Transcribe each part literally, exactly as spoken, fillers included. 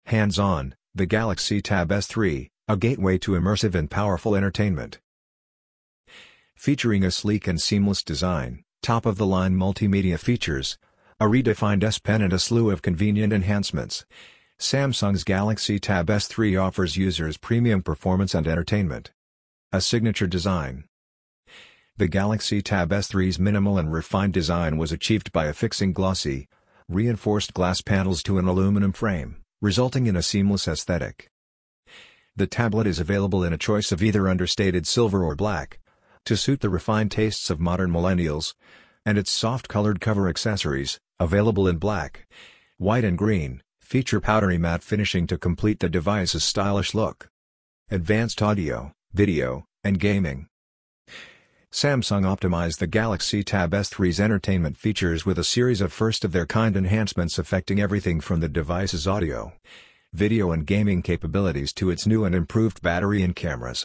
Hands-on, the Galaxy Tab S three, a gateway to immersive and powerful entertainment. Featuring a sleek and seamless design, top-of-the-line multimedia features, a redefined S Pen and a slew of convenient enhancements, Samsung's Galaxy Tab S three offers users premium performance and entertainment. A signature design. The Galaxy Tab S three's minimal and refined design was achieved by affixing glossy, reinforced glass panels to an aluminum frame, resulting in a seamless aesthetic. The tablet is available in a choice of either understated silver or black, to suit the refined tastes of modern millennials, and its soft-colored cover accessories, available in black, white and green, feature powdery matte finishing to complete the device's stylish look. Advanced audio, video, and gaming. Samsung optimized the Galaxy Tab S three's entertainment features with a series of first-of-their-kind enhancements affecting everything from the device's audio, video and gaming capabilities to its new and improved battery and cameras.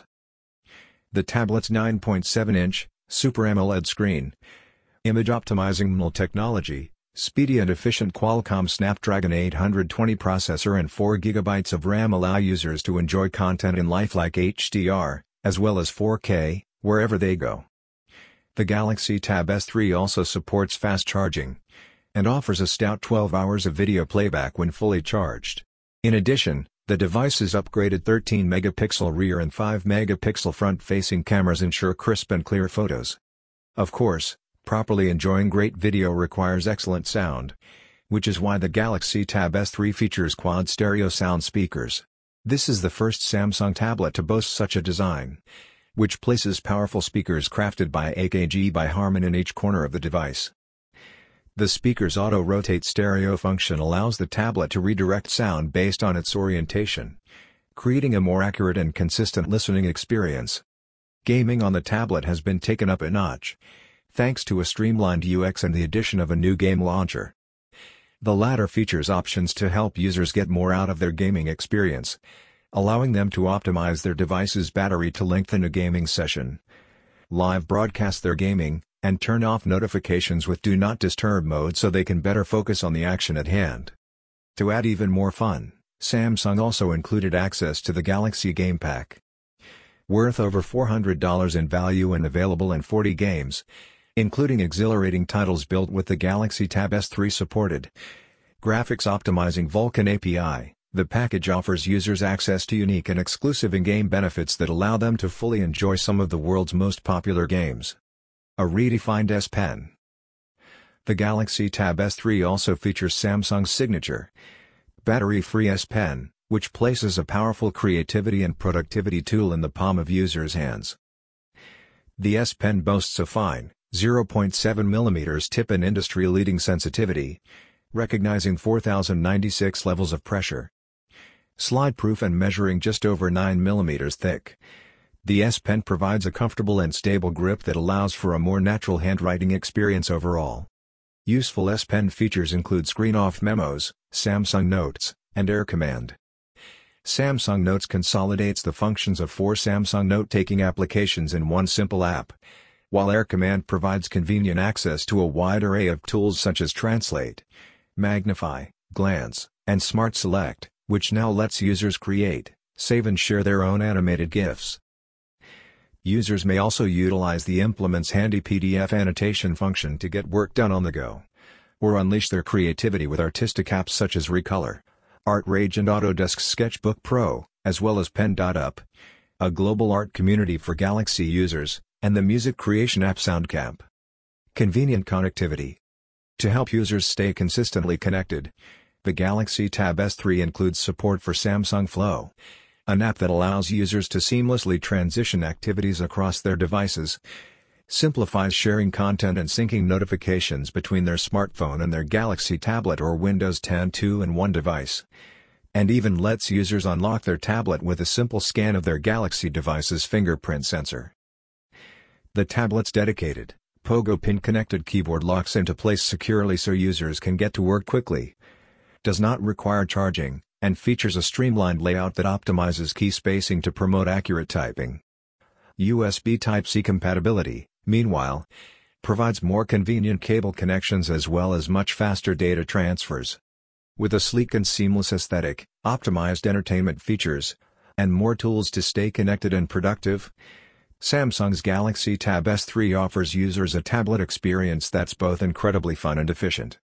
The tablet's nine point seven inch, Super AMOLED screen, image-optimizing M L technology, speedy and efficient Qualcomm Snapdragon eight twenty processor and four gigabytes of RAM allow users to enjoy content in lifelike H D R, as well as four K, wherever they go. The Galaxy Tab S three also supports fast charging, and offers a stout twelve hours of video playback when fully charged. In addition, the device's upgraded thirteen megapixel rear and five megapixel front-facing cameras ensure crisp and clear photos. Of course, properly enjoying great video requires excellent sound, which is why the Galaxy Tab S three features quad stereo sound speakers. This is the first Samsung tablet to boast such a design, which places powerful speakers crafted by A K G by Harman in each corner of the device. The speaker's auto-rotate stereo function allows the tablet to redirect sound based on its orientation, creating a more accurate and consistent listening experience. Gaming on the tablet has been taken up a notch, thanks to a streamlined U X and the addition of a new game launcher. The latter features options to help users get more out of their gaming experience, allowing them to optimize their device's battery to lengthen a gaming session, live broadcast their gaming, and turn off notifications with Do Not Disturb mode so they can better focus on the action at hand. To add even more fun, Samsung also included access to the Galaxy Game Pack. Worth over four hundred dollars in value and available in forty games, including exhilarating titles built with the Galaxy Tab S three supported graphics optimizing Vulkan A P I. The package offers users access to unique and exclusive in-game benefits that allow them to fully enjoy some of the world's most popular games. A redefined S Pen. The Galaxy Tab S three also features Samsung's signature battery-free S Pen, which places a powerful creativity and productivity tool in the palm of users' hands. The S Pen boasts a fine, zero point seven millimeter tip and industry-leading sensitivity, recognizing four thousand ninety-six levels of pressure. Slide-proof and measuring just over nine millimeters thick, the S Pen provides a comfortable and stable grip that allows for a more natural handwriting experience overall. Useful S Pen features include screen-off memos, Samsung Notes, and Air Command. Samsung Notes consolidates the functions of four Samsung note-taking applications in one simple app, while Air Command provides convenient access to a wide array of tools such as Translate, Magnify, Glance, and Smart Select, which now lets users create, save and share their own animated GIFs. Users may also utilize the implement's handy P D F annotation function to get work done on the go, or unleash their creativity with artistic apps such as Recolor, ArtRage and Autodesk Sketchbook Pro, as well as Pen.up, a global art community for Galaxy users, and the music creation app SoundCamp. Convenient connectivity. To help users stay consistently connected, the Galaxy Tab S three includes support for Samsung Flow, an app that allows users to seamlessly transition activities across their devices, simplifies sharing content and syncing notifications between their smartphone and their Galaxy tablet or Windows ten two-in-one device, and even lets users unlock their tablet with a simple scan of their Galaxy device's fingerprint sensor. The tablet's dedicated, Pogo Pin-connected keyboard locks into place securely so users can get to work quickly, does not require charging, and features a streamlined layout that optimizes key spacing to promote accurate typing. U S B Type-C compatibility, meanwhile, provides more convenient cable connections as well as much faster data transfers. With a sleek and seamless aesthetic, optimized entertainment features, and more tools to stay connected and productive? Samsung's Galaxy Tab S three offers users a tablet experience that's both incredibly fun and efficient.